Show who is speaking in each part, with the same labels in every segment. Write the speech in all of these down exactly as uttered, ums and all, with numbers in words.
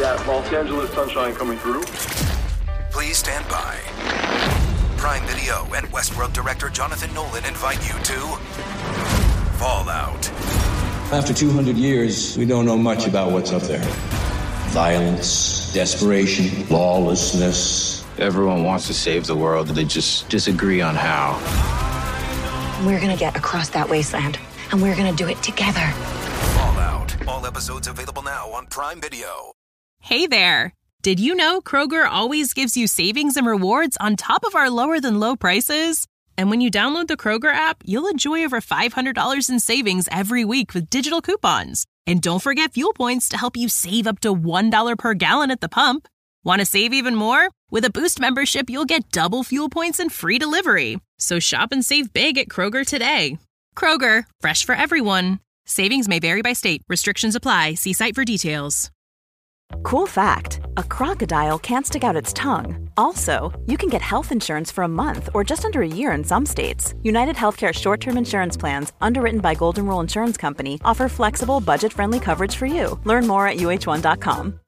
Speaker 1: that Los Angeles sunshine coming through.
Speaker 2: Please stand by. Prime Video and Westworld director Jonathan Nolan invite you to Fallout.
Speaker 3: After two hundred years, we don't know much about what's up there. Violence, desperation, lawlessness.
Speaker 4: Everyone wants to save the world, they just disagree on how.
Speaker 5: We're gonna get across that wasteland, and we're gonna do it together.
Speaker 2: Fallout. All episodes available now on Prime Video.
Speaker 6: Hey there. Did you know Kroger always gives you savings and rewards on top of our lower-than-low prices? And when you download the Kroger app, you'll enjoy over five hundred dollars in savings every week with digital coupons. And don't forget fuel points to help you save up to one dollar per gallon at the pump. Want to save even more? With a Boost membership, you'll get double fuel points and free delivery. So shop and save big at Kroger today. Kroger, fresh for everyone. Savings may vary by state. Restrictions apply. See site for details.
Speaker 7: Cool fact, a crocodile can't stick out its tongue. Also, you can get health insurance for a month or just under a year in some states. United Healthcare short-term insurance plans, underwritten by Golden Rule Insurance Company, offer flexible, budget-friendly coverage for you. Learn more at U H one dot com.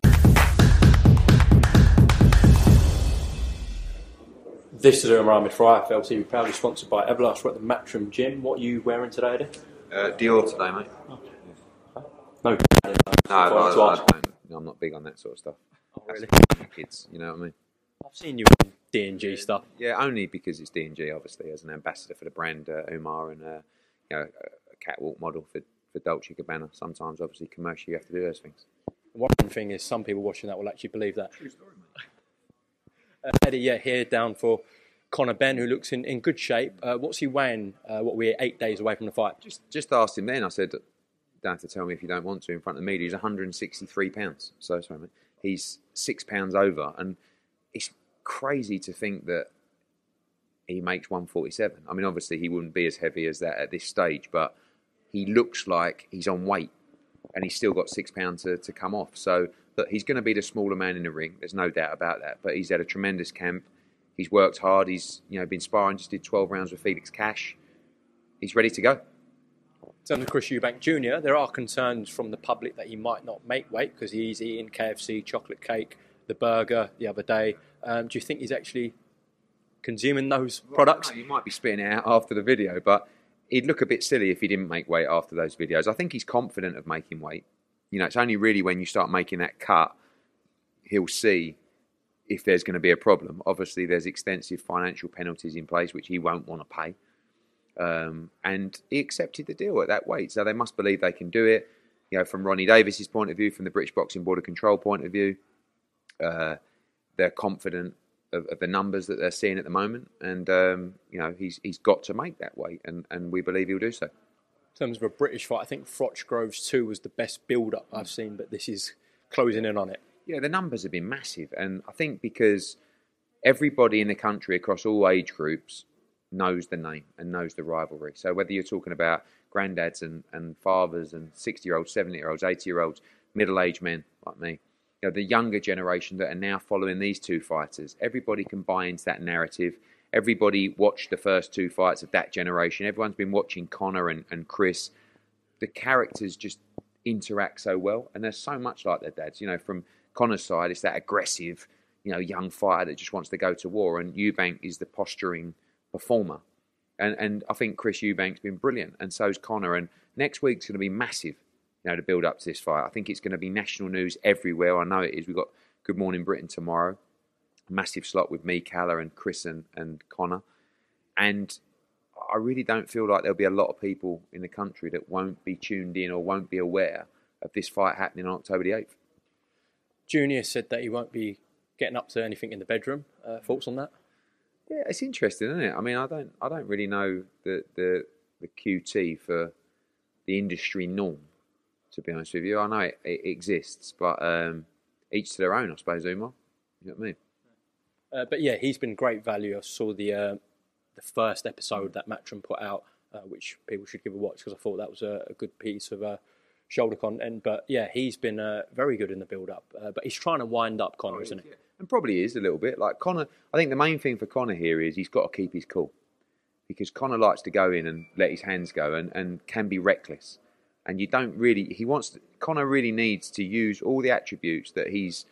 Speaker 8: This is Umar Ahmed for I F L T V, proudly sponsored by Everlast. We're at the Matchroom Gym. What are you wearing today, Eddie?
Speaker 9: Uh, Dior today, mate.
Speaker 8: Oh. No, no,
Speaker 9: no, no I, I don't. I'm not big on that sort of stuff.
Speaker 8: Oh, really?
Speaker 9: Kids, you know what I mean?
Speaker 8: I've seen you in D and G stuff.
Speaker 9: Yeah, only because it's D and G, obviously, as an ambassador for the brand, uh, Umar, and uh, you know, a catwalk model for, for Dolce and Gabbana. Sometimes, obviously, commercially, you have to do those things.
Speaker 8: One thing is, some people watching that will actually believe that. True story, mate. Uh, Eddie, yeah, here down for Conor Benn, who looks in, in good shape. Uh, what's he weighing? Uh, what we're eight days away from the fight.
Speaker 9: Just, just asked him then. I said, don't have to tell me if you don't want to in front of the media. He's one hundred sixty-three pounds. So sorry, mate. He's six pounds over, and it's crazy to think that he makes one forty-seven. I mean, obviously he wouldn't be as heavy as that at this stage, but he looks like he's on weight, and he's still got six pounds to, to come off. So look, he's going to be the smaller man in the ring. There's no doubt about that. But he's had a tremendous camp. He's worked hard. He's you know been sparring. Just did twelve rounds with Felix Cash. He's ready to go.
Speaker 8: In terms of Chris Eubank Junior, there are concerns from the public that he might not make weight because he's eating K F C, chocolate cake, the burger the other day. Um, do you think he's actually consuming those products?
Speaker 9: Well, no, you might be spitting it out after the video, but he'd look a bit silly if he didn't make weight after those videos. I think he's confident of making weight. You know, it's only really when you start making that cut, he'll see if there's going to be a problem. Obviously, there's extensive financial penalties in place, which he won't want to pay. Um, and he accepted the deal at that weight, so they must believe they can do it. You know, from Ronnie Davis's point of view, from the British Boxing Board of Control point of view, uh, they're confident of, of the numbers that they're seeing at the moment, and um, you know, he's he's got to make that weight, and, and we believe he'll do so.
Speaker 8: In terms of a British fight, I think Froch Groves two was the best build-up I've seen, but this is closing in on it.
Speaker 9: Yeah, the numbers have been massive, and I think because everybody in the country across all age groups knows the name and knows the rivalry. So whether you're talking about granddads and, and fathers and sixty-year-olds, seventy-year-olds, eighty-year-olds, middle-aged men like me, you know, the younger generation that are now following these two fighters, everybody can buy into that narrative. Everybody watched the first two fights of that generation. Everyone's been watching Conor and, and Chris. The characters just interact so well, and they're so much like their dads. You know, from Conor's side, it's that aggressive, you know, young fighter that just wants to go to war, and Eubank is the posturing performer, and and I think Chris Eubank's been brilliant, and so's Conor. And next week's going to be massive, you know, to build up to this fight. I think it's going to be national news everywhere. I know it is. We've got Good Morning Britain tomorrow, a massive slot with me, Calla, and Chris and, and Conor. And I really don't feel like there'll be a lot of people in the country that won't be tuned in or won't be aware of this fight happening on October the eighth.
Speaker 8: Junior said that he won't be getting up to anything in the bedroom. Uh, thoughts on that?
Speaker 9: Yeah, it's interesting, isn't it? I mean, I don't, I don't really know the, the the Q T for the industry norm, to be honest with you. I know it, it exists, but um, each to their own, I suppose, Umar. You know what I mean?
Speaker 8: Uh, but yeah, he's been great value. I saw the uh, the first episode that Matchroom put out, uh, which people should give a watch because I thought that was a, a good piece of uh, shoulder content. But yeah, he's been uh, very good in the build-up. Uh, but he's trying to wind up Conor, oh, isn't he? Yeah.
Speaker 9: And probably is a little bit. Like Conor, I think the main thing for Conor here is he's got to keep his cool. Because Conor likes to go in and let his hands go and, and can be reckless. And you don't really, he wants, to, Conor really needs to use all the attributes that he's,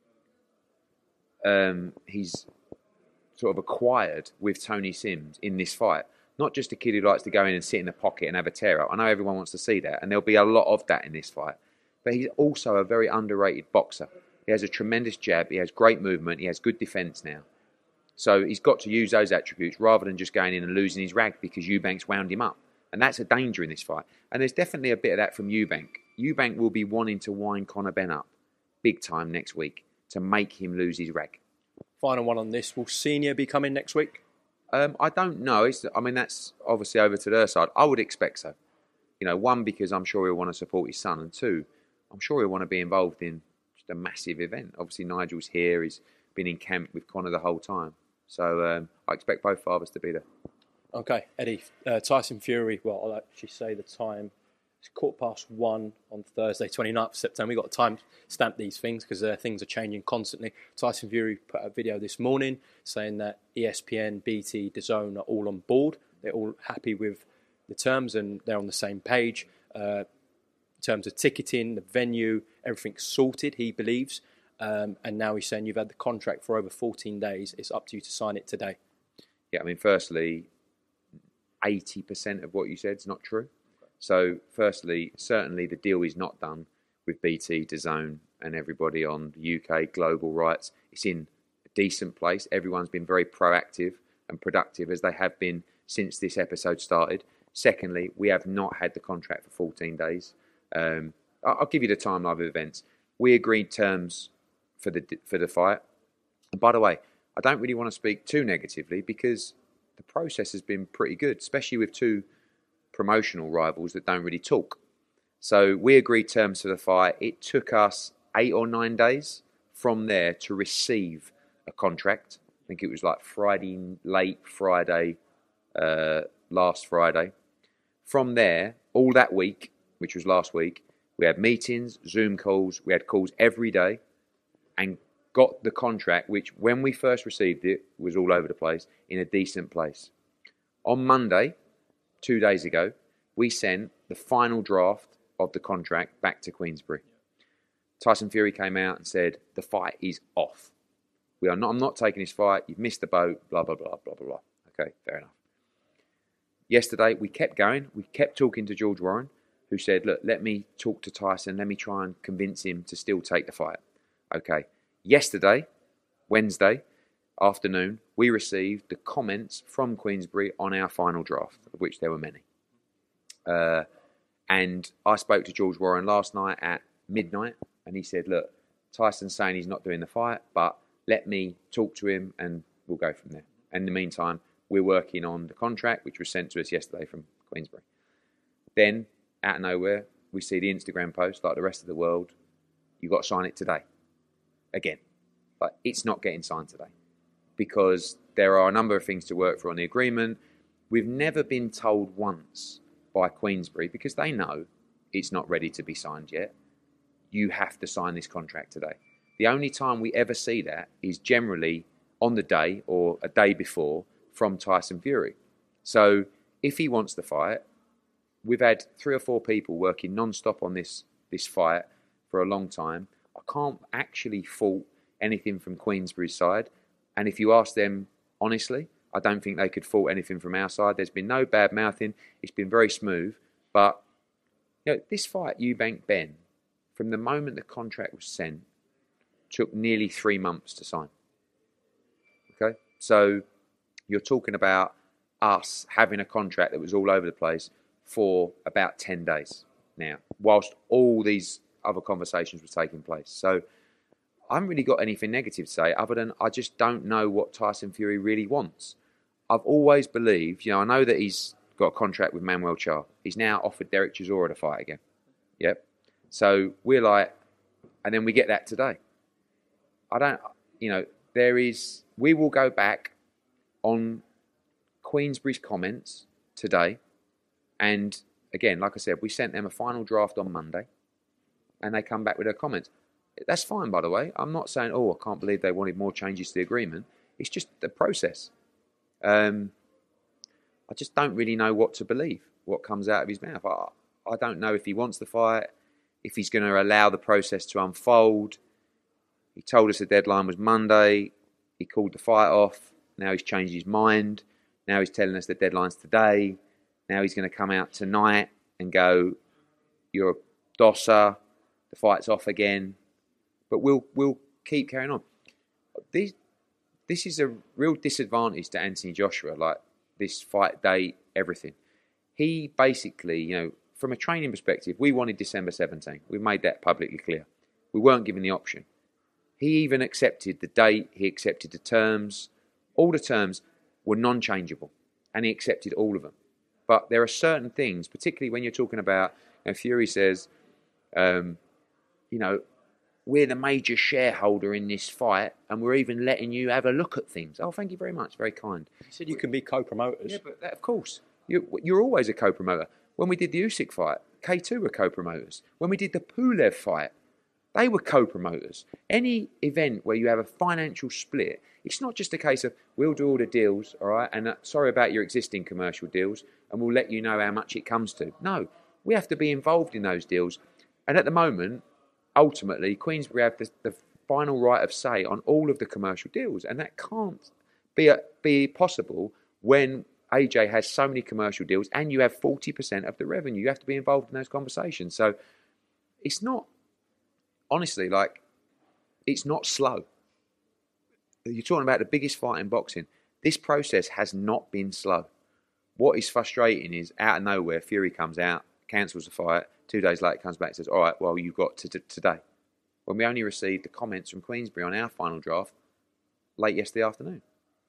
Speaker 9: um, he's sort of acquired with Tony Sims in this fight. Not just a kid who likes to go in and sit in the pocket and have a tear up. I know everyone wants to see that, and there'll be a lot of that in this fight. But he's also a very underrated boxer. He has a tremendous jab, he has great movement, he has good defence now. So he's got to use those attributes rather than just going in and losing his rag because Eubanks wound him up. And that's a danger in this fight. And there's definitely a bit of that from Eubank. Eubank will be wanting to wind Conor Benn up big time next week to make him lose his rag.
Speaker 8: Final one on this. Will Senior be coming next week?
Speaker 9: Um, I don't know. It's, I mean, that's obviously over to their side. I would expect so. You know, one, because I'm sure he'll want to support his son. And two, I'm sure he'll want to be involved in just a massive event. Obviously, Nigel's here. He's been in camp with Conor the whole time. So um, I expect both fathers to be there.
Speaker 8: Okay, Eddie, uh, Tyson Fury, well, I'll actually say the time. It's quarter past one on Thursday, twenty-ninth of September. We've got to time stamp these things because uh, things are changing constantly. Tyson Fury put out a video this morning saying that E S P N, B T, DAZN are all on board. They're all happy with the terms and they're on the same page. Uh, in terms of ticketing, the venue, everything's sorted, he believes. Um, and now he's saying you've had the contract for over fourteen days. It's up to you to sign it today.
Speaker 9: Yeah, I mean, firstly, eighty percent of what you said is not true. So, firstly, certainly the deal is not done with B T, DAZN and everybody on the U K global rights. It's in a decent place. Everyone's been very proactive and productive as they have been since this episode started. Secondly, we have not had the contract for fourteen days. Um, I'll give you the timeline of events. We agreed terms for the for the fight. And by the way, I don't really want to speak too negatively because the process has been pretty good, especially with two promotional rivals that don't really talk. So we agreed terms for the fight. It took us eight or nine days from there to receive a contract. I think it was like Friday, late Friday, uh, last Friday. From there, all that week, which was last week, we had meetings, Zoom calls, we had calls every day and got the contract, which when we first received it was all over the place, in a decent place. On Monday, two days ago, we sent the final draft of the contract back to Queensbury. Tyson Fury came out and said, the fight is off. We are not, I'm not taking this fight. You've missed the boat, blah, blah, blah, blah, blah, blah. Okay, fair enough. Yesterday, we kept going. We kept talking to George Warren, who said, look, let me talk to Tyson. Let me try and convince him to still take the fight. Okay. Yesterday, Wednesday afternoon, we received the comments from Queensbury on our final draft, of which there were many. Uh, and I spoke to George Warren last night at midnight, and he said, look, Tyson's saying he's not doing the fight, but let me talk to him and we'll go from there. And in the meantime, we're working on the contract, which was sent to us yesterday from Queensbury. Then, out of nowhere, we see the Instagram post, like the rest of the world, you've got to sign it today. Again, but it's not getting signed today because there are a number of things to work for on the agreement. We've never been told once by Queensbury, because they know it's not ready to be signed yet, you have to sign this contract today. The only time we ever see that is generally on the day or a day before from Tyson Fury. So if he wants the fight, we've had three or four people working non-stop on this, this fight for a long time. I can't actually fault anything from Queensbury's side. And if you ask them honestly, I don't think they could fault anything from our side. There's been no bad mouthing. It's been very smooth. But you know, this fight, Eubank Benn, from the moment the contract was sent, took nearly three months to sign. Okay? So you're talking about us having a contract that was all over the place for about ten days now, whilst all these other conversations were taking place. So I haven't really got anything negative to say other than I just don't know what Tyson Fury really wants. I've always believed, you know, I know that he's got a contract with Manuel Charr. He's now offered Derek Chisora to fight again. Yep. So we're like, and then we get that today. I don't, you know, there is, we will go back on Queensbury's comments today. And again, like I said, we sent them a final draft on Monday and they come back with their comments. That's fine, by the way. I'm not saying, oh, I can't believe they wanted more changes to the agreement. It's just the process. Um, I just don't really know what to believe, what comes out of his mouth. I, I don't know if he wants the fight, if he's going to allow the process to unfold. He told us the deadline was Monday. He called the fight off. Now he's changed his mind. Now he's telling us the deadline's today. Now he's going to come out tonight and go, you're a dosser. The fight's off again. But we'll we'll keep carrying on. This, this is a real disadvantage to Anthony Joshua, like this fight date, everything. He basically, you know, from a training perspective, we wanted December seventeenth. We made that publicly clear. We weren't given the option. He even accepted the date. He accepted the terms. All the terms were non-changeable, and he accepted all of them. But there are certain things, particularly when you're talking about, and Fury says, um, you know, we're the major shareholder in this fight, and we're even letting you have a look at things. Oh, thank you very much. Very kind.
Speaker 8: He said you can be co-promoters.
Speaker 9: Yeah, but that, of course. You, you're always a co-promoter. When we did the Usyk fight, K two were co-promoters. When we did the Pulev fight, they were co-promoters. Any event where you have a financial split, it's not just a case of, we'll do all the deals, all right, and uh, sorry about your existing commercial deals, and we'll let you know how much it comes to. No, we have to be involved in those deals. And at the moment, ultimately, Queensberry have the, the final right of say on all of the commercial deals, and that can't be, a, be possible when A J has so many commercial deals and you have forty percent of the revenue. You have to be involved in those conversations. So it's not, honestly, like, it's not slow. You're talking about the biggest fight in boxing. This process has not been slow. What is frustrating is, out of nowhere, Fury comes out, cancels the fight, two days later comes back and says, all right, well, you've got to t- today. When we only received the comments from Queensberry on our final draft late yesterday afternoon.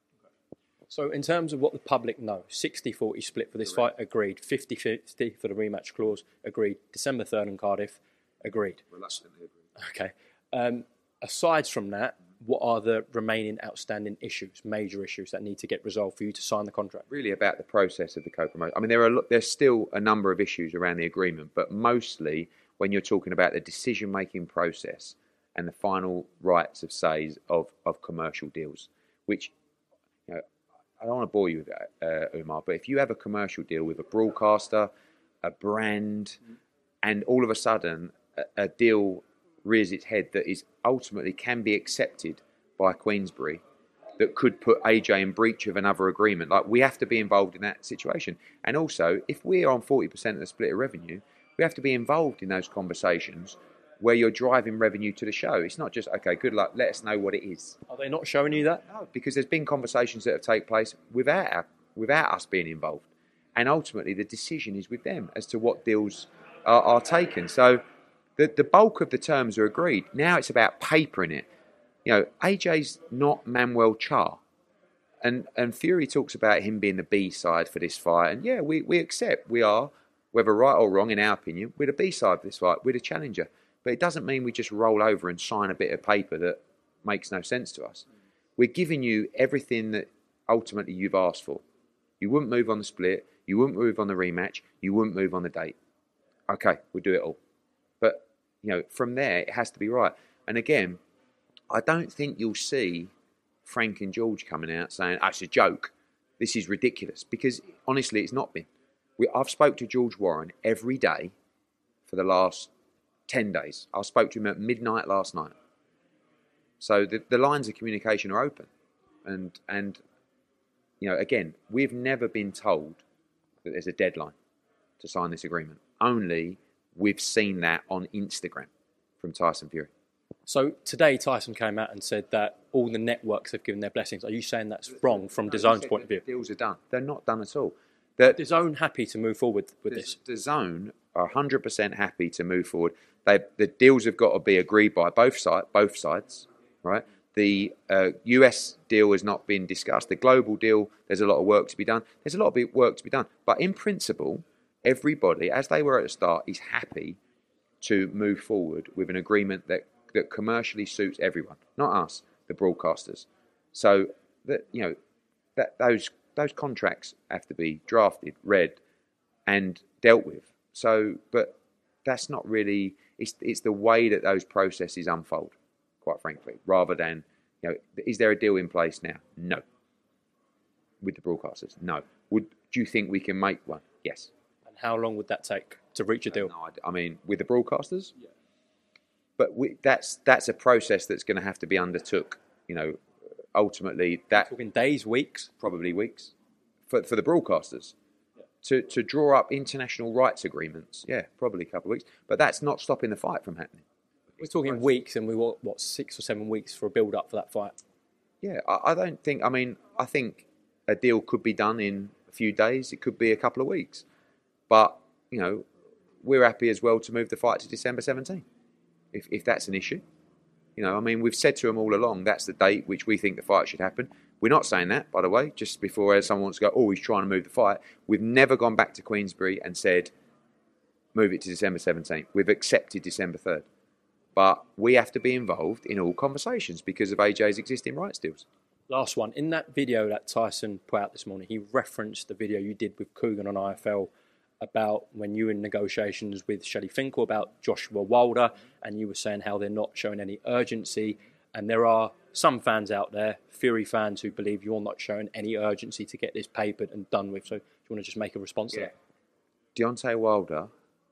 Speaker 8: So in terms of what the public know, sixty forty split for this fight, agreed. fifty fifty for the rematch clause, agreed. December third in Cardiff, agreed.
Speaker 9: Reluctantly agreed.
Speaker 8: Okay. Um, aside from that, what are the remaining outstanding issues, major issues that need to get resolved for you to sign the contract?
Speaker 9: Really about the process of the co-promotion. I mean, there are there's still a number of issues around the agreement, but mostly when you're talking about the decision-making process and the final rights of say of, of commercial deals, which, you know, I don't want to bore you with that, uh, Umar, but if you have a commercial deal with a broadcaster, a brand, and all of a sudden a, a deal rears its head that is ultimately can be accepted by Queensberry, that could put A J in breach of another agreement. Like, we have to be involved in that situation. And also, if we're on forty percent of the split of revenue, we have to be involved in those conversations where you're driving revenue to the show. It's not just, okay, good luck, let us know what it is.
Speaker 8: Are they not showing you that?
Speaker 9: No, because there's been conversations that have taken place without our, without us being involved. And ultimately, the decision is with them as to what deals are, are taken. So the, the bulk of the terms are agreed. Now it's about papering it. You know, A J's not Manuel Char. And and Fury talks about him being the B side for this fight. And yeah, we, we accept we are, whether right or wrong, in our opinion, we're the B side for this fight. We're the challenger. But it doesn't mean we just roll over and sign a bit of paper that makes no sense to us. We're giving you everything that ultimately you've asked for. You wouldn't move on the split. You wouldn't move on the rematch. You wouldn't move on the date. Okay, we'll do it all. But, you know, from there, it has to be right. And again, I don't think you'll see Frank and George coming out saying, oh, it's a joke. This is ridiculous. Because, honestly, it's not been. We, I've spoke to George Warren every day for the last ten days. I spoke to him at midnight last night. So the, the lines of communication are open. And, and, you know, again, we've never been told that there's a deadline to sign this agreement. Only we've seen that on Instagram from Tyson Fury.
Speaker 8: So today Tyson came out and said that all the networks have given their blessings. Are you saying that's wrong from
Speaker 9: no,
Speaker 8: DAZN's point of view?
Speaker 9: Deals are done. They're not done at all. The
Speaker 8: DAZN happy to move forward with
Speaker 9: the,
Speaker 8: this?
Speaker 9: DAZN are one hundred percent happy to move forward. They, the deals have got to be agreed by both, side, both sides, right? The uh, U S deal has not been discussed. The global deal, there's a lot of work to be done. There's a lot of work to be done. But in principle, everybody, as they were at the start, is happy to move forward with an agreement that, that commercially suits everyone, not us, the broadcasters. So that, you know, that those those contracts have to be drafted, read, and dealt with. So, but that's not really. It's it's the way that those processes unfold, quite frankly, rather than, you know, is there a deal in place now? No. With the broadcasters, no. Would do you think we can make one? Yes.
Speaker 8: And How long would that take to reach a deal?
Speaker 9: No, I, I mean, with the broadcasters? Yeah. But we, that's that's a process that's going to have to be undertook. You know, ultimately, that...
Speaker 8: Talking days, weeks?
Speaker 9: Probably weeks. For for the broadcasters. Yeah. To, to draw up international rights agreements, yeah, probably a couple of weeks. But that's not stopping the fight from happening.
Speaker 8: We're talking weeks, and we want, what, six or seven weeks for a build-up for that fight?
Speaker 9: Yeah, I, I don't think... I mean, I think a deal could be done in a few days. It could be a couple of weeks. But, you know, we're happy as well to move the fight to December seventeenth, if if that's an issue. You know, I mean, we've said to them all along, that's the date which we think the fight should happen. We're not saying that, by the way, just before someone wants to go, oh, he's trying to move the fight. We've never gone back to Queensberry and said, move it to December seventeenth. We've accepted December third. But we have to be involved in all conversations because of A J's existing rights deals.
Speaker 8: Last one. In that video that Tyson put out this morning, he referenced the video you did with Coogan on I F L about when you were in negotiations with Shelley Finkel about Joshua Wilder, and you were saying how they're not showing any urgency. And there are some fans out there, Fury fans, who believe you're not showing any urgency to get this papered and done with. So do you want to just make a response
Speaker 9: yeah.
Speaker 8: to that?
Speaker 9: Deontay Wilder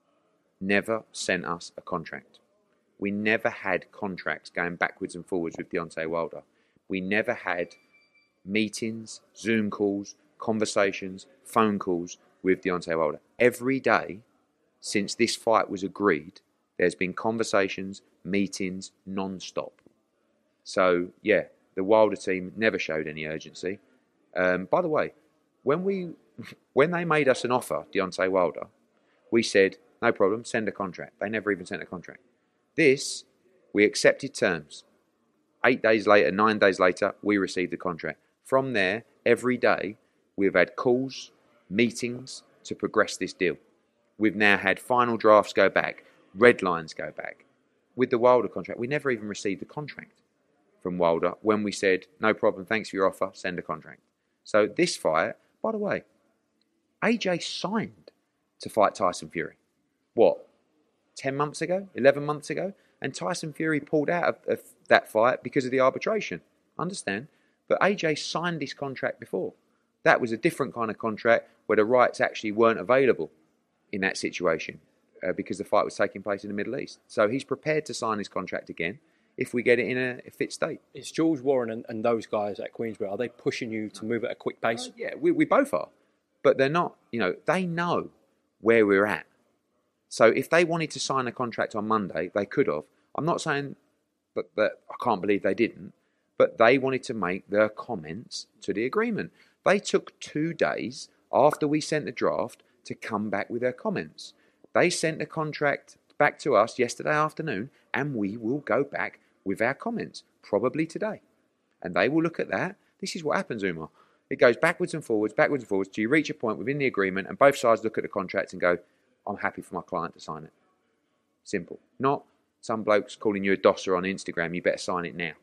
Speaker 9: never sent us a contract. We never had contracts going backwards and forwards with Deontay Wilder. We never had meetings, Zoom calls, conversations, phone calls with Deontay Wilder. Every day since this fight was agreed, there's been conversations, meetings, non-stop. So, yeah, the Wilder team never showed any urgency. Um, by the way, when we when they made us an offer, Deontay Wilder, we said, no problem, send a contract. They never even sent a contract. This, we accepted terms. Eight days later, nine days later, we received the contract. From there, every day, we've had calls, meetings to progress this deal. We've now had final drafts go back, red lines go back. With the Wilder contract, we never even received the contract from Wilder when we said, no problem, thanks for your offer, send a contract. So this fight, by the way, A J signed to fight Tyson Fury. What? ten months ago, eleven months ago, and Tyson Fury pulled out of, of that fight because of the arbitration. Understand? But A J signed this contract before. That was a different kind of contract where the rights actually weren't available in that situation uh, because the fight was taking place in the Middle East. So he's prepared to sign his contract again if we get it in a, a fit state.
Speaker 8: Is George Warren and, and those guys at Queensberry, are they pushing you to move at a quick pace?
Speaker 9: Uh, yeah, we, we both are. But they're not, you know, they know where we're at. So if they wanted to sign a contract on Monday, they could have. I'm not saying that, that I can't believe they didn't, but they wanted to make their comments to the agreement. They took two days after we sent the draft to come back with their comments. They sent the contract back to us yesterday afternoon, and we will go back with our comments, probably today. And they will look at that. This is what happens, Umar. It goes backwards and forwards, backwards and forwards, till you reach a point within the agreement, and both sides look at the contract and go, I'm happy for my client to sign it. Simple. Not some bloke's calling you a dosser on Instagram, you better sign it now.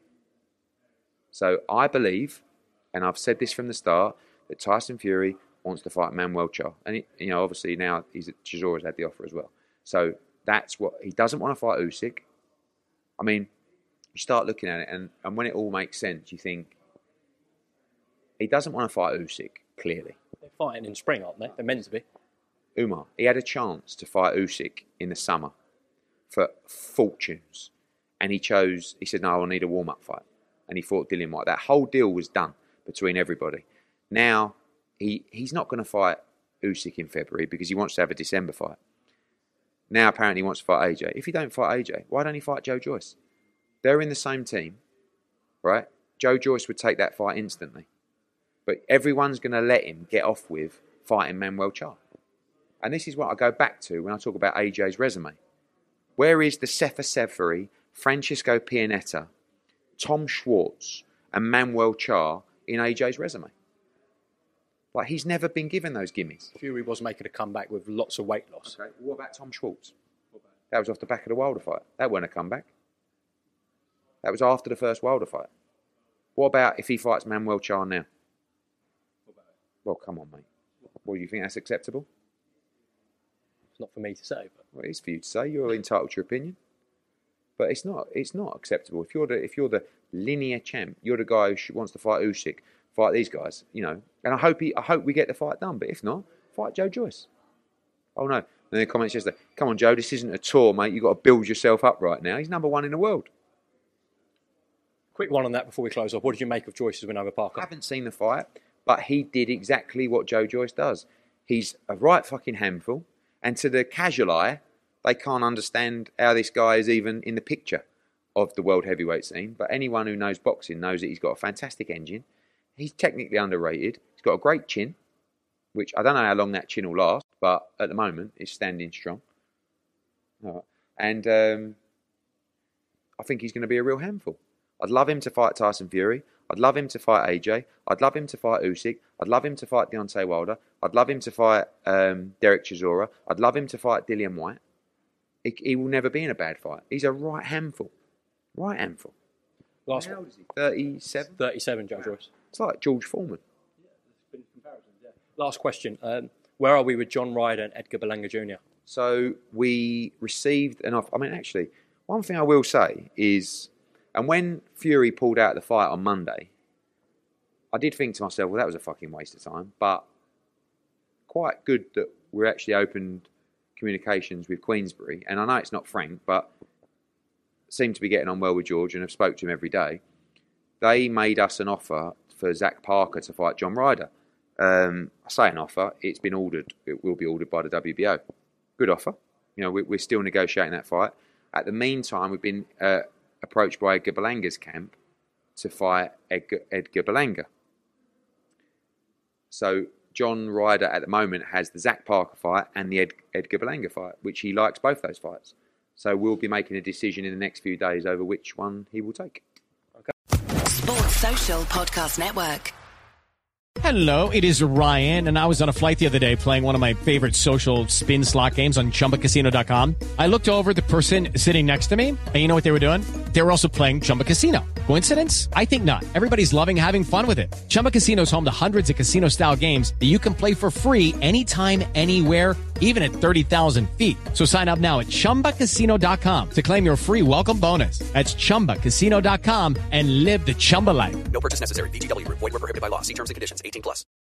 Speaker 9: So I believe, and I've said this from the start, that Tyson Fury wants to fight Manuel Charr. And, he, you know, obviously now he's Chisora's had the offer as well. So that's what, he doesn't want to fight Usyk. I mean, you start looking at it, and, and when it all makes sense, you think, he doesn't want to fight Usyk, clearly.
Speaker 8: They're fighting in spring, aren't they? They're meant to be.
Speaker 9: Umar, he had a chance to fight Usyk in the summer for fortunes. And he chose, he said, no, I need a warm-up fight. And he fought Dillian Whyte. That whole deal was done between everybody. Now, he he's not going to fight Usyk in February because he wants to have a December fight. Now, apparently, he wants to fight A J. If he don't fight A J, why don't he fight Joe Joyce? They're in the same team, right? Joe Joyce would take that fight instantly. But everyone's going to let him get off with fighting Manuel Charr. And this is what I go back to when I talk about A J's resume. Where is the Sefer Severi, Francisco Pianetta, Tom Schwartz, and Manuel Charr in A J's resume? Like, he's never been given those gimmies.
Speaker 8: Fury was making a comeback with lots of weight loss.
Speaker 9: Okay, what about Tom Schwartz? That was off the back of the Wilder fight. That wasn't a comeback. That was after the first Wilder fight. What about if he fights Manuel Charr now? Well, come on, mate. Well, do you think that's acceptable?
Speaker 8: It's not for me to say, but
Speaker 9: well, it is for you to say. You're entitled to your opinion, but it's not. It's not acceptable. If you're the if you're the linear champ, you're the guy who wants to fight Usyk, fight these guys. You know, and I hope he. I hope we get the fight done. But if not, fight Joe Joyce. Oh, no. And the comments yesterday, come on, Joe, this isn't a tour, mate. You've got to build yourself up right now. He's number one in the world.
Speaker 8: Quick one on that before we close off. What did you make of Joyce's win over Parker?
Speaker 9: I haven't seen the fight, but he did exactly what Joe Joyce does. He's a right fucking handful. And to the casual eye, they can't understand how this guy is even in the picture of the world heavyweight scene. But anyone who knows boxing knows that he's got a fantastic engine. He's technically underrated. He's got a great chin, which I don't know how long that chin will last, but at the moment it's standing strong. Right. And um, I think he's going to be a real handful. I'd love him to fight Tyson Fury. I'd love him to fight A J. I'd love him to fight Usyk. I'd love him to fight Deontay Wilder. I'd love him to fight um, Derek Chisora. I'd love him to fight Dillian White. He, he will never be in a bad fight. He's a right handful. Right handful.
Speaker 8: Last
Speaker 9: How
Speaker 8: one.
Speaker 9: old is he? thirty-seven?
Speaker 8: thirty-seven, Joe Joyce.
Speaker 9: It's like George Foreman.
Speaker 8: Last question. Um, where are we with John Ryder and Edgar Berlanga Junior?
Speaker 9: So we received an offer. I mean, actually, one thing I will say is, and when Fury pulled out the fight on Monday, I did think to myself, well, that was a fucking waste of time. But quite good that we actually opened communications with Queensberry. And I know it's not frank, but seem to be getting on well with George and have spoke to him every day. They made us an offer for Zach Parker to fight John Ryder. Um, I say an offer, it's been ordered. It will be ordered by the W B O. Good offer. You know, we're still negotiating that fight. At the meantime, we've been uh, approached by Edgar Berlanga's camp to fight Edgar, Edgar Berlanga. So John Ryder at the moment has the Zach Parker fight and the Ed, Edgar Berlanga fight, which he likes both those fights. So we'll be making a decision in the next few days over which one he will take.
Speaker 10: Okay. Sports Social Podcast Network.
Speaker 11: Hello, it is Ryan, and I was on a flight the other day playing one of my favorite social spin slot games on Chumba Casino dot com. I looked over at the person sitting next to me, and you know what they were doing? They were also playing Chumba Casino. Coincidence? I think not. Everybody's loving having fun with it. Chumba Casino is home to hundreds of casino-style games that you can play for free anytime, anywhere, even at thirty thousand feet. So sign up now at Chumba Casino dot com to claim your free welcome bonus. That's Chumba Casino dot com and live the Chumba life.
Speaker 12: No purchase necessary. V G W. Void where prohibited by law. See terms and conditions. eighteen plus.